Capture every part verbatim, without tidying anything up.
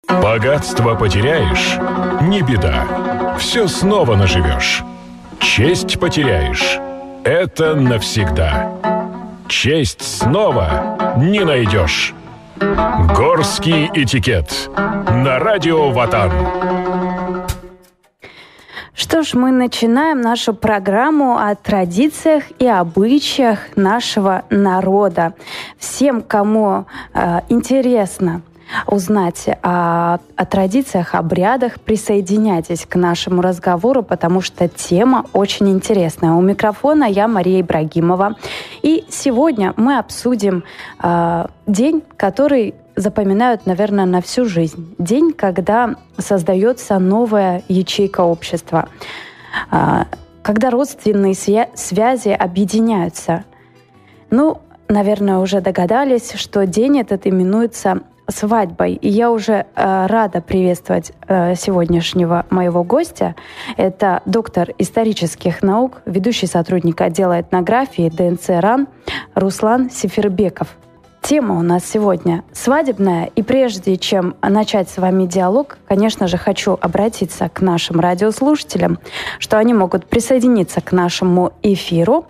Богатство потеряешь – не беда. Все снова наживешь. Честь потеряешь – это навсегда. Честь снова не найдешь. Горский этикет. На радио Ватан. Что ж, мы начинаем нашу программу о традициях и обычаях нашего народа. Всем, кому э, интересно узнать о, о традициях, обрядах, присоединяйтесь к нашему разговору, потому что тема очень интересная. У микрофона я, Мария Ибрагимова. И сегодня мы обсудим э, день, который запоминают, наверное, на всю жизнь. День, когда создается новая ячейка общества. Э, когда родственные свя- связи объединяются. Ну, наверное, уже догадались, что день этот именуется свадьбой. И я уже э, рада приветствовать э, сегодняшнего моего гостя. Это доктор исторических наук, ведущий сотрудник отдела этнографии ДНЦ РАН Руслан Сефербеков. Тема у нас сегодня свадебная. И прежде чем начать с вами диалог, конечно же, хочу обратиться к нашим радиослушателям, что они могут присоединиться к нашему эфиру.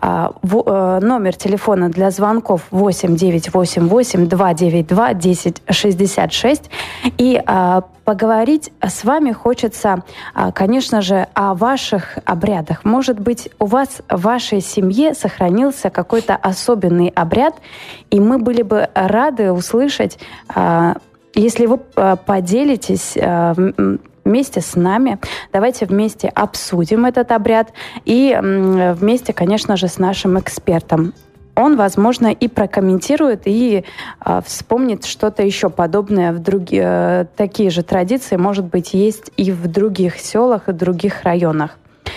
Номер телефона для звонков восемь девятьсот восемьдесят восемь двести девяносто два десять шестьдесят шесть. И поговорить с вами хочется, конечно же, о ваших обрядах. Может быть, у вас в вашей семье сохранился какой-то особенный обряд, и мы были бы рады услышать, если вы поделитесь вместе с нами. Давайте вместе обсудим этот обряд и вместе, конечно же, с нашим экспертом. Он, возможно, и прокомментирует, и э, вспомнит что-то еще подобное в другие, э, такие же традиции, может быть, есть и в других селах, и в других районах.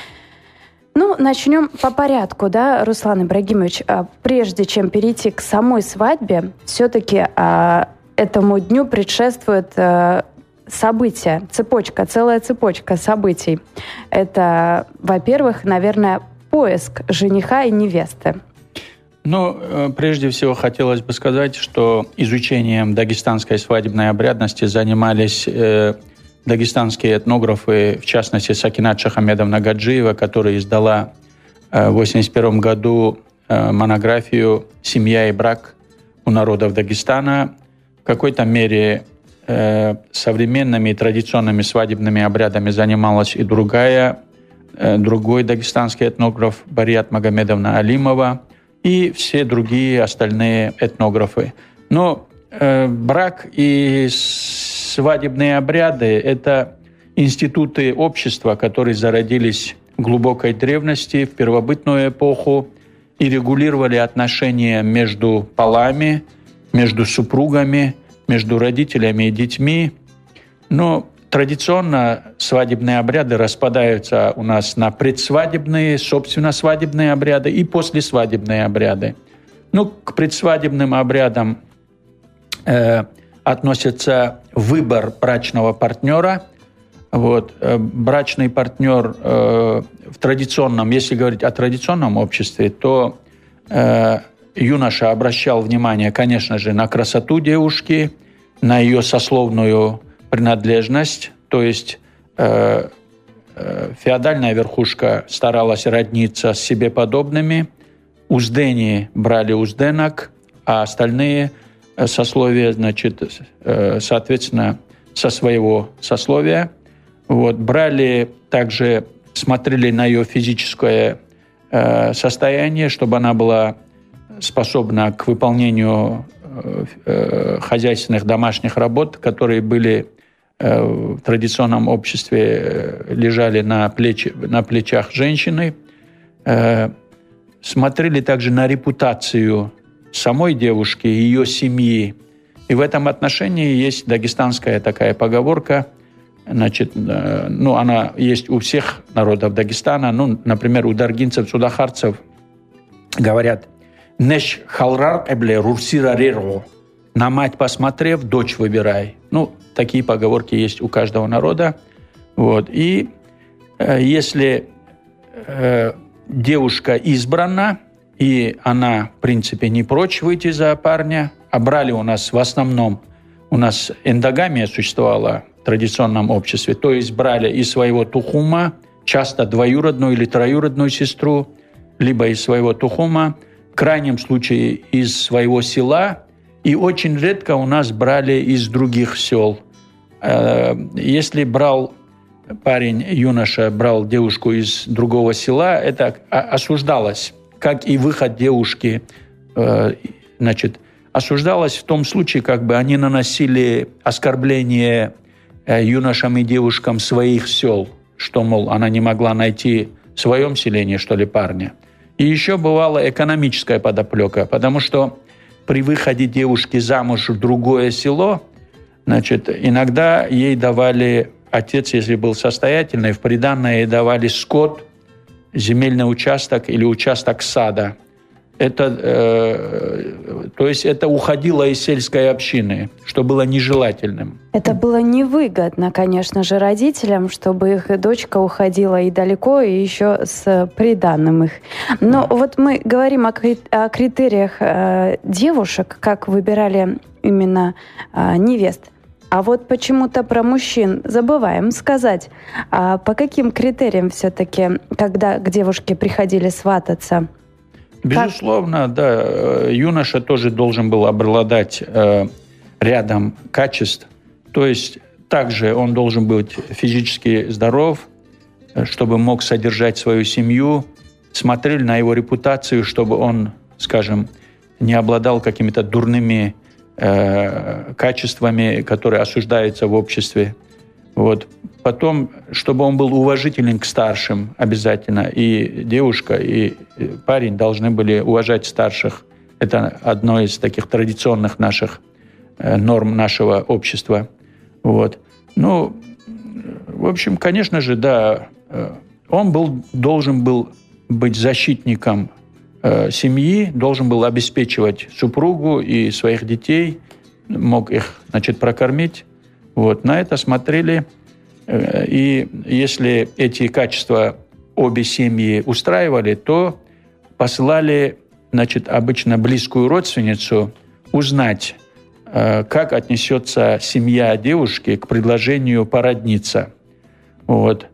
Ну, начнем по порядку, да, Руслан Ибрагимович. Э, прежде чем перейти к самой свадьбе, все-таки э, этому дню предшествует э, события, цепочка, целая цепочка событий. Это, во-первых, наверное, поиск жениха и невесты. Ну, прежде всего хотелось бы сказать, что изучением дагестанской свадебной обрядности занимались э, дагестанские этнографы, в частности, Сакинат Шахамедовна Гаджиева, которая издала э, в восемьдесят первом году э, монографию «Семья и брак у народов Дагестана». В какой-то мере э, современными и традиционными свадебными обрядами занималась и другая, э, другой дагестанский этнограф Барият Магомедовна Алимова, и все другие остальные этнографы. Но э, брак и свадебные обряды – это институты общества, которые зародились в глубокой древности, в первобытную эпоху, и регулировали отношения между полами, между супругами, между родителями и детьми. Но традиционно свадебные обряды распадаются у нас на предсвадебные, собственно, свадебные обряды и послесвадебные обряды. Ну, к предсвадебным обрядам э, относится выбор брачного партнера. Вот, э, брачный партнер э, в традиционном, если говорить о традиционном обществе, то э, юноша обращал внимание, конечно же, на красоту девушки, на ее сословную принадлежность, то есть э, э, феодальная верхушка старалась родниться с себе подобными, уздени брали узденок, а остальные сословия, значит, э, соответственно, со своего сословия. Вот, брали также, смотрели на ее физическое э, состояние, чтобы она была способна к выполнению э, э, хозяйственных домашних работ, которые были в традиционном обществе лежали на, плечи, на плечах женщины. Смотрели также на репутацию самой девушки, ее семьи. И в этом отношении есть дагестанская такая поговорка, значит, ну, она есть у всех народов Дагестана. Ну, например, у даргинцев, судахарцев говорят «Неш халрар эбле рурсирареро». На мать посмотрев, дочь выбирай. Ну, такие поговорки есть у каждого народа. Вот. И э, если э, девушка избрана, и она, в принципе, не прочь выйти за парня, а брали у нас в основном у нас эндогамия существовала в традиционном обществе, то есть брали из своего тухума, часто двоюродную или троюродную сестру, либо из своего тухума, в крайнем случае из своего села, и очень редко у нас брали из других сел. Если брал парень, юноша, брал девушку из другого села, это осуждалось, как и выход девушки, значит, осуждалось в том случае, как бы они наносили оскорбление юношам и девушкам своих сел, что, мол, она не могла найти в своем селении, что ли, парня. И еще бывала экономическая подоплека, потому что при выходе девушки замуж в другое село, значит, иногда ей давали, отец, если был состоятельный, в приданное ей давали скот, земельный участок или участок сада. Это, э, то есть это уходило из сельской общины, что было нежелательным. Это было невыгодно, конечно же, родителям, чтобы их дочка уходила и далеко, и еще с приданым их. Но да. Вот мы говорим о, о критериях э, девушек, как выбирали именно э, невест. А вот почему-то про мужчин забываем сказать. А по каким критериям все-таки, когда к девушке приходили свататься? Безусловно, как? Да. Юноша тоже должен был обладать э, рядом качеств. То есть также он должен быть физически здоров, чтобы мог содержать свою семью. Смотрели на его репутацию, чтобы он, скажем, не обладал какими-то дурными э, качествами, которые осуждаются в обществе. Вот. Потом, чтобы он был уважителен к старшим обязательно. И девушка, и парень должны были уважать старших. Это одно из таких традиционных наших э, норм нашего общества. Вот. Ну, в общем, конечно же, да, он был, должен был быть защитником э, семьи, должен был обеспечивать супругу и своих детей, мог их, значит, прокормить. Вот. На это смотрели. И если эти качества обе семьи устраивали, то посылали, значит, обычно близкую родственницу узнать, как отнесется семья девушки к предложению породниться. Вот.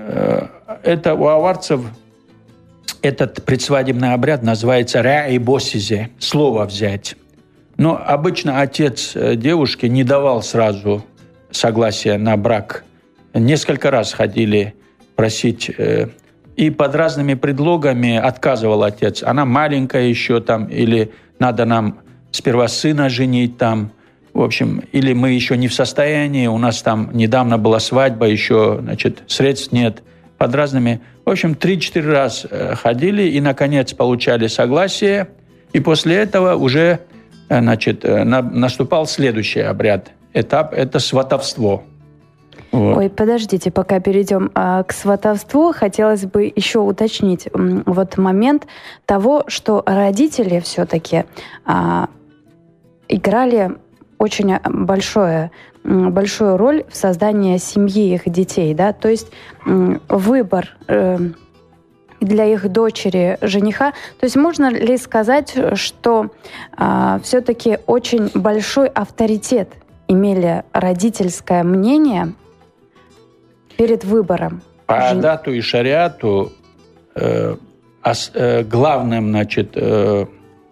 Это у аварцев этот предсвадебный обряд называется «ра-и-босизе» – слово взять. Но обычно отец девушки не давал сразу согласия на брак. Несколько раз ходили просить, и под разными предлогами отказывал отец. Она маленькая еще там, или надо нам сперва сына женить там. В общем, или мы еще не в состоянии, у нас там недавно была свадьба, еще, значит, средств нет. Под разными. В общем, три-четыре раз ходили и, наконец, получали согласие. И после этого уже, значит, наступал следующий обряд. Этап – это сватовство. Вот. Ой, подождите, пока перейдем а, к сватовству, хотелось бы еще уточнить м, вот момент того, что родители все-таки а, играли очень большое, большую роль в создании семьи их детей, да, то есть м, выбор э, для их дочери жениха, то есть можно ли сказать, что а, все-таки очень большой авторитет имели родительское мнение перед выбором? По адату и шариату э, ос, э, главным, значит, э,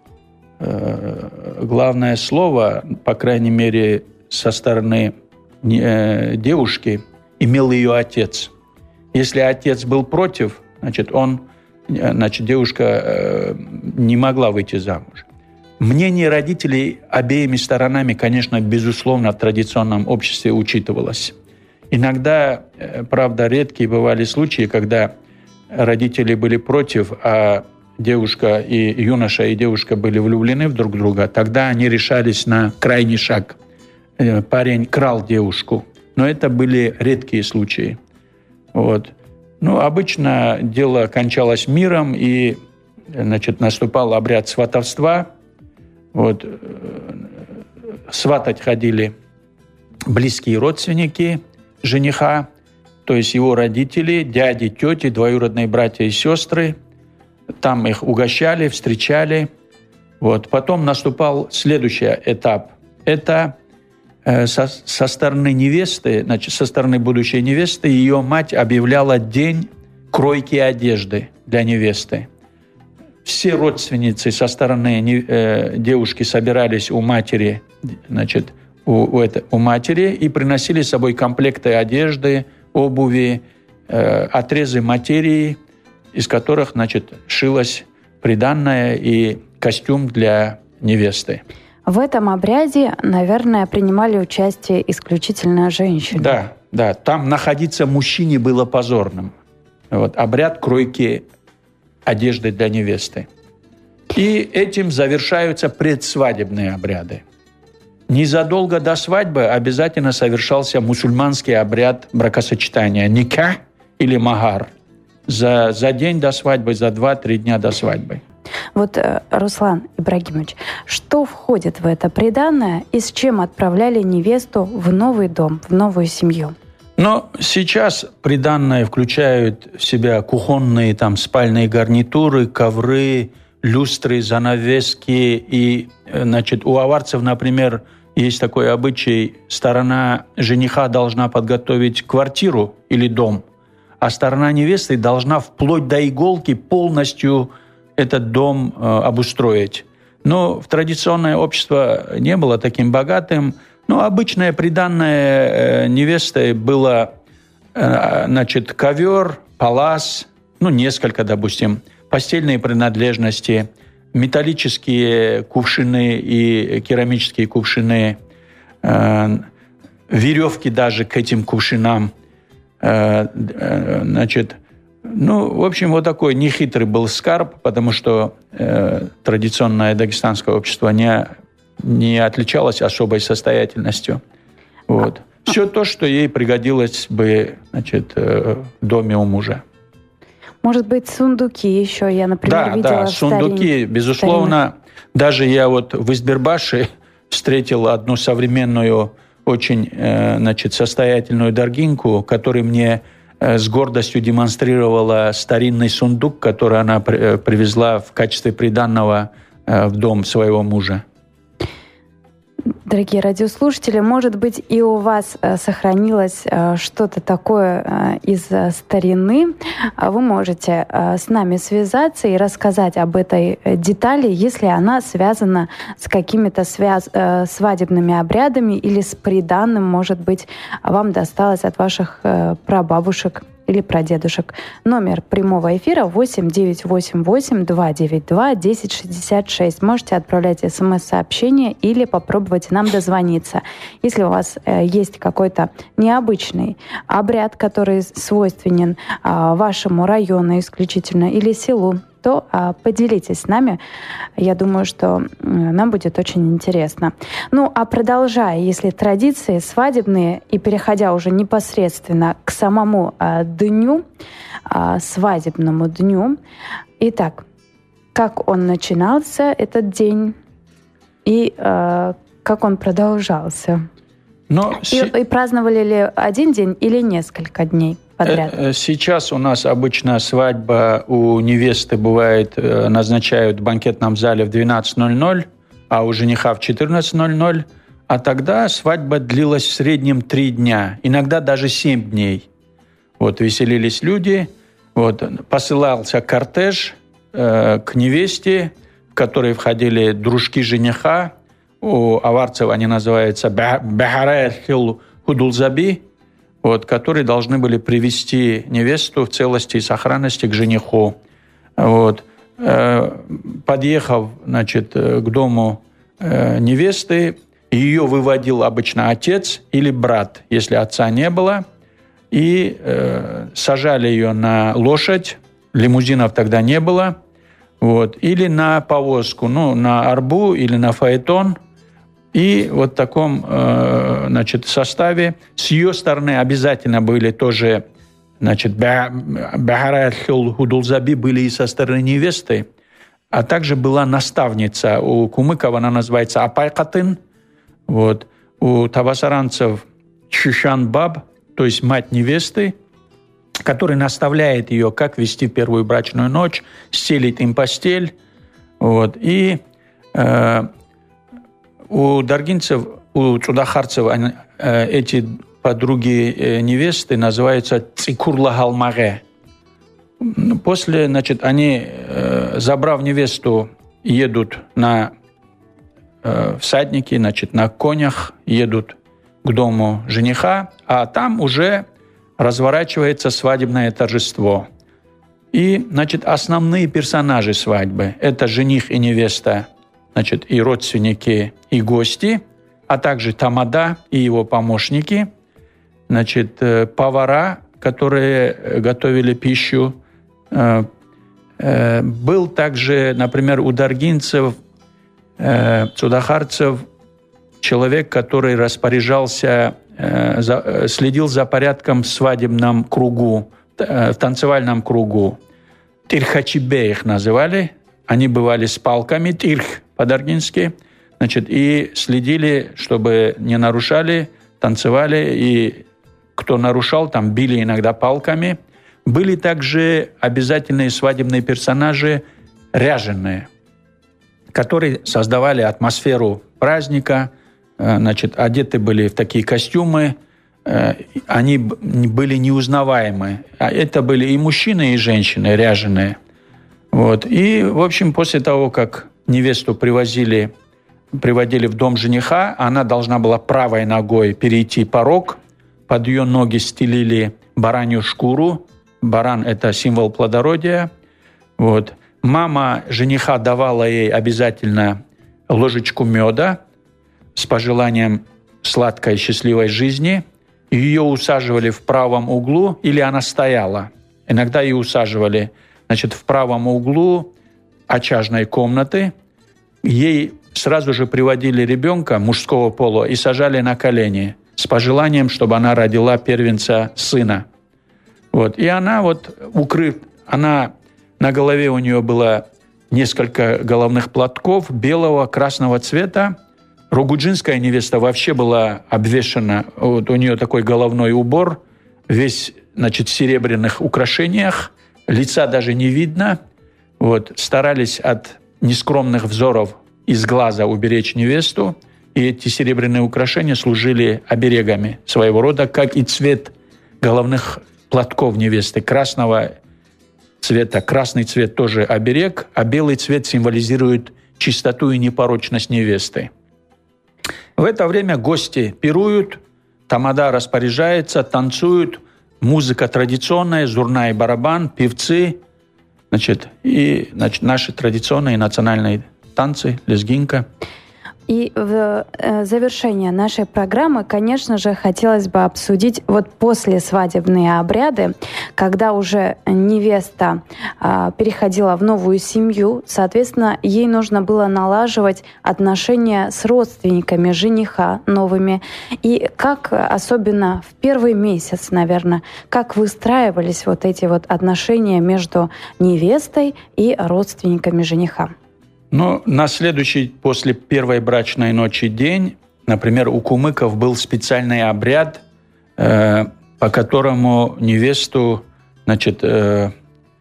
э, главное слово, по крайней мере, со стороны э, девушки, имел ее отец. Если отец был против, значит, он, значит, девушка э, не могла выйти замуж. Мнение родителей обеими сторонами, конечно, безусловно, в традиционном обществе учитывалось. Иногда, правда, редкие бывали случаи, когда родители были против, а девушка и юноша, и девушка были влюблены в друг друга. Тогда они решались на крайний шаг. Парень крал девушку. Но это были редкие случаи. Вот. Ну, обычно дело кончалось миром, и, значит, наступал обряд сватовства. Вот. Сватать ходили близкие родственники жениха, то есть его родители, дяди, тети, двоюродные братья и сестры. Там их угощали, встречали. Вот. Потом наступал следующий этап. Это со, со стороны невесты, значит, со стороны будущей невесты, ее мать объявляла день кройки одежды для невесты. Все родственницы со стороны э, девушки собирались у матери, значит, у, у, это, у матери и приносили с собой комплекты одежды, обуви, э, отрезы материи, из которых, значит, шилось приданное и костюм для невесты. В этом обряде, наверное, принимали участие исключительно женщины. Да, да. Там находиться мужчине было позорным. Вот, обряд кройки одежды для невесты. И этим завершаются предсвадебные обряды. Незадолго до свадьбы обязательно совершался мусульманский обряд бракосочетания никах или магар. За, за день до свадьбы, за два-три дня до свадьбы. Вот, Руслан Ибрагимович, что входит в это приданное и с чем отправляли невесту в новый дом, в новую семью? Но сейчас приданное включают в себя кухонные там, спальные гарнитуры, ковры, люстры, занавески. И, значит, у аварцев, например, есть такой обычай, сторона жениха должна подготовить квартиру или дом, а сторона невесты должна вплоть до иголки полностью этот дом э, обустроить. Но в традиционное общество не было таким богатым. Но обычное приданное э, невесты было э, значит, ковер, палас, ну, несколько, допустим, постельные принадлежности, металлические кувшины и керамические кувшины, э, веревки даже к этим кувшинам. Э, э, значит, ну, в общем, вот такой нехитрый был скарб, потому что э, традиционное дагестанское общество не, не отличалось особой состоятельностью. Вот. Все то, что ей пригодилось бы, значит, э, в доме у мужа. Может быть, сундуки еще, я, например, да, видела да, в сундуки, старин... безусловно. старинных. Даже я вот в Избербаше встретил одну современную, очень, э, значит, состоятельную даргинку, которая мне э, с гордостью демонстрировала старинный сундук, который она при, э, привезла в качестве приданного э, в дом своего мужа. Дорогие радиослушатели, может быть, и у вас э, сохранилось э, что-то такое э, из э, старины. Вы можете э, с нами связаться и рассказать об этой э, детали, если она связана с какими-то связ... э, свадебными обрядами или с приданным, может быть, вам досталось от ваших э, прабабушек или прадедушек. Номер прямого эфира восемь девятьсот восемьдесят восемь двести девяносто два тысяча шестьдесят шесть. Можете отправлять смс-сообщение или попробовать нам дозвониться. Если у вас э, есть какой-то необычный обряд, который свойственен э, вашему району исключительно или селу, то а, поделитесь с нами. Я думаю, что э, нам будет очень интересно. Ну, а продолжая, если традиции свадебные и переходя уже непосредственно к самому э, дню, э, свадебному дню. Итак, как он начинался, этот день, и э, как он продолжался? Но и, си... и праздновали ли один день или несколько дней подряд? Сейчас у нас обычно свадьба у невесты бывает, назначают в банкетном зале в двенадцать ноль ноль, а у жениха в четырнадцать ноль ноль. А тогда свадьба длилась в среднем три дня, иногда даже семь дней. Вот, веселились люди, вот, посылался кортеж э, к невесте, в который входили дружки жениха. У аварцев они называются бахарахил худулзаби, вот, которые должны были привести невесту в целости и сохранности к жениху. Вот. Подъехав, значит, к дому невесты, ее выводил обычно отец или брат, если отца не было, и сажали ее на лошадь, лимузинов тогда не было, вот, или на повозку, ну, на арбу или на фаэтон. И вот в таком, значит, составе с ее стороны обязательно были тоже, значит, бахарахил худулзаби были и со стороны невесты, а также была наставница. У кумыков она называется апайкатын, вот. У табасаранцев чушан-баб, то есть мать невесты, который наставляет ее, как вести первую брачную ночь, стелит им постель, вот. И э, у даргинцев, у цудахарцев они, эти подруги невесты называются цикурлагалмаге. После, значит, они, забрав невесту, едут на всадники, значит, на конях, едут к дому жениха, а там уже разворачивается свадебное торжество. И, значит, основные персонажи свадьбы – это жених и невеста, значит, и родственники, и гости, а также тамада и его помощники, значит, повара, которые готовили пищу. Был также, например, у даргинцев, цудахарцев, человек, который распоряжался, следил за порядком в свадебном кругу, в танцевальном кругу. Тирхачибе их называли. Они бывали с палками, тирх по-даргински, значит, и следили, чтобы не нарушали, танцевали, и кто нарушал, там били иногда палками. Были также обязательные свадебные персонажи ряженые, которые создавали атмосферу праздника, значит, одеты были в такие костюмы, они были неузнаваемы. А это были и мужчины, и женщины ряженые. Вот. И, в общем, после того, как невесту привозили, приводили в дом жениха, она должна была правой ногой перейти порог, под ее ноги стелили баранью шкуру. Баран – это символ плодородия. Вот. Мама жениха давала ей обязательно ложечку меда с пожеланием сладкой счастливой жизни. Ее усаживали в правом углу, или она стояла. Иногда ее усаживали, значит, в правом углу очажной комнаты. Ей сразу же приводили ребенка мужского пола и сажали на колени с пожеланием, чтобы она родила первенца сына. Вот. И она вот укрыв, она на голове у нее было несколько головных платков белого, красного цвета. Рогуджинская невеста вообще была обвешана, вот у нее такой головной убор, весь, значит, в серебряных украшениях, лица даже не видно. Вот. Старались от нескромных взоров из глаза уберечь невесту, и эти серебряные украшения служили оберегами своего рода, как и цвет головных платков невесты красного цвета. Красный цвет тоже оберег, а белый цвет символизирует чистоту и непорочность невесты. В это время гости пируют, тамада распоряжается, танцуют, музыка традиционная, зурна и барабан, певцы, значит, и значит, наши традиционные национальные танцы, лезгинка. И в завершение нашей программы, конечно же, хотелось бы обсудить вот послесвадебные обряды, когда уже невеста а, переходила в новую семью, соответственно, ей нужно было налаживать отношения с родственниками жениха новыми. И как, особенно в первый месяц, наверное, как выстраивались вот эти вот отношения между невестой и родственниками жениха? Ну, на следующий после первой брачной ночи день, например, у кумыков был специальный обряд, э, по которому невесту, значит, э,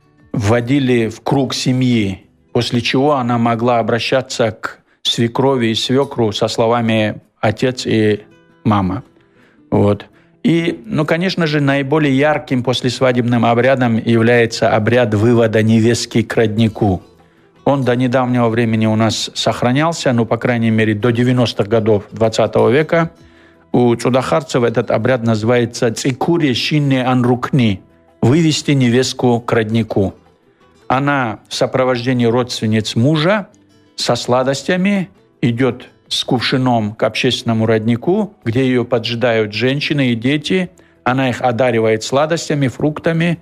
вводили в круг семьи, после чего она могла обращаться к свекрови и свекру со словами «отец» и «мама». Вот. И, ну, конечно же, наиболее ярким послесвадебным обрядом является обряд вывода невестки к роднику. Он до недавнего времени у нас сохранялся, ну, по крайней мере, до девяностых годов двадцатого века. У цудахарцев этот обряд называется «цикури шинне анрукни» – «вывести невестку к роднику». Она в сопровождении родственниц мужа со сладостями идет с кувшином к общественному роднику, где ее поджидают женщины и дети. Она их одаривает сладостями, фруктами,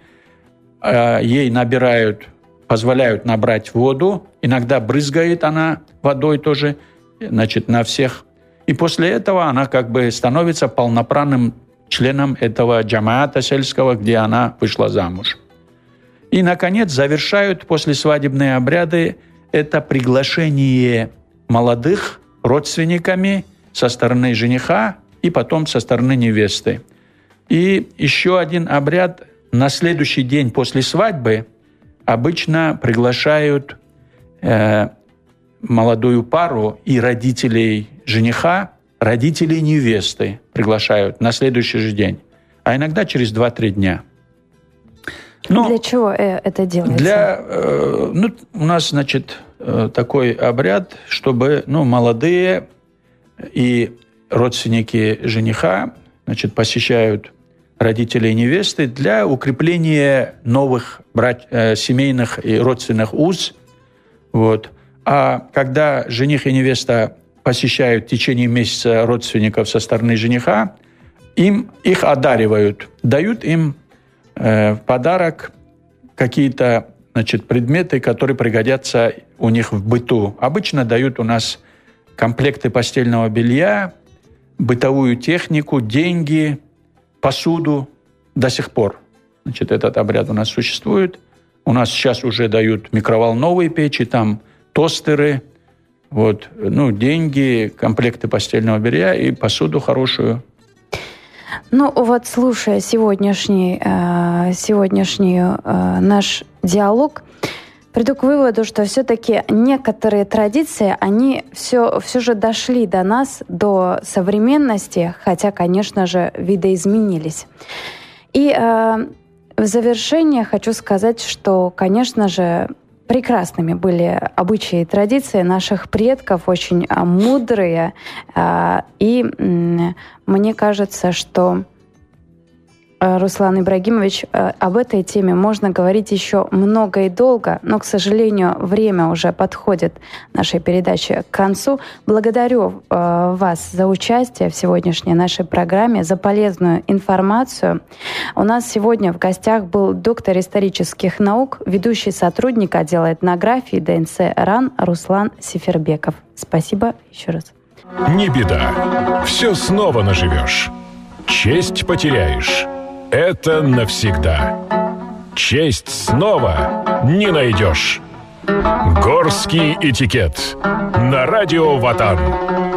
ей набирают позволяют набрать воду, иногда брызгает она водой тоже, значит, на всех. И после этого она как бы становится полноправным членом этого джамаата сельского, где она вышла замуж. И, наконец, завершают послесвадебные обряды это приглашение молодых родственниками со стороны жениха и потом со стороны невесты. И еще один обряд на следующий день после свадьбы обычно приглашают э, молодую пару и родителей жениха родителей невесты приглашают на следующий же день, а иногда через два-три дня. Но для чего это делается? Для, ну, у нас, значит, такой обряд, чтобы, ну, молодые и родственники жениха, значит, посещают родителей невесты для укрепления новых брат, семейных и родственных уз. Вот. А когда жених и невеста посещают в течение месяца родственников со стороны жениха, им их одаривают, дают им э, в подарок какие-то, значит, предметы, которые пригодятся у них в быту. Обычно дают у нас комплекты постельного белья, бытовую технику, деньги, посуду до сих пор. Значит, этот обряд у нас существует. У нас сейчас уже дают микроволновые печи, там тостеры, вот, ну, деньги, комплекты постельного белья и посуду хорошую. Ну, вот слушая сегодняшний, э, сегодняшний э, наш диалог, приду к выводу, что все-таки некоторые традиции, они все, все же дошли до нас, до современности, хотя, конечно же, видоизменились. И э, в завершение хочу сказать, что, конечно же, прекрасными были обычаи и традиции наших предков, очень а, мудрые. А, и м, мне кажется, что, Руслан Ибрагимович, об этой теме можно говорить еще много и долго, но, к сожалению, время уже подходит нашей передачи к концу. Благодарю э, вас за участие в сегодняшней нашей программе, за полезную информацию. У нас сегодня в гостях был доктор исторических наук, ведущий сотрудник отдела этнографии ДНЦ РАН Руслан Сефербеков. Спасибо еще раз. Не беда. Все снова наживешь. Честь потеряешь. Это навсегда. Честь снова не найдешь. Горский этикет. На радио Ватан.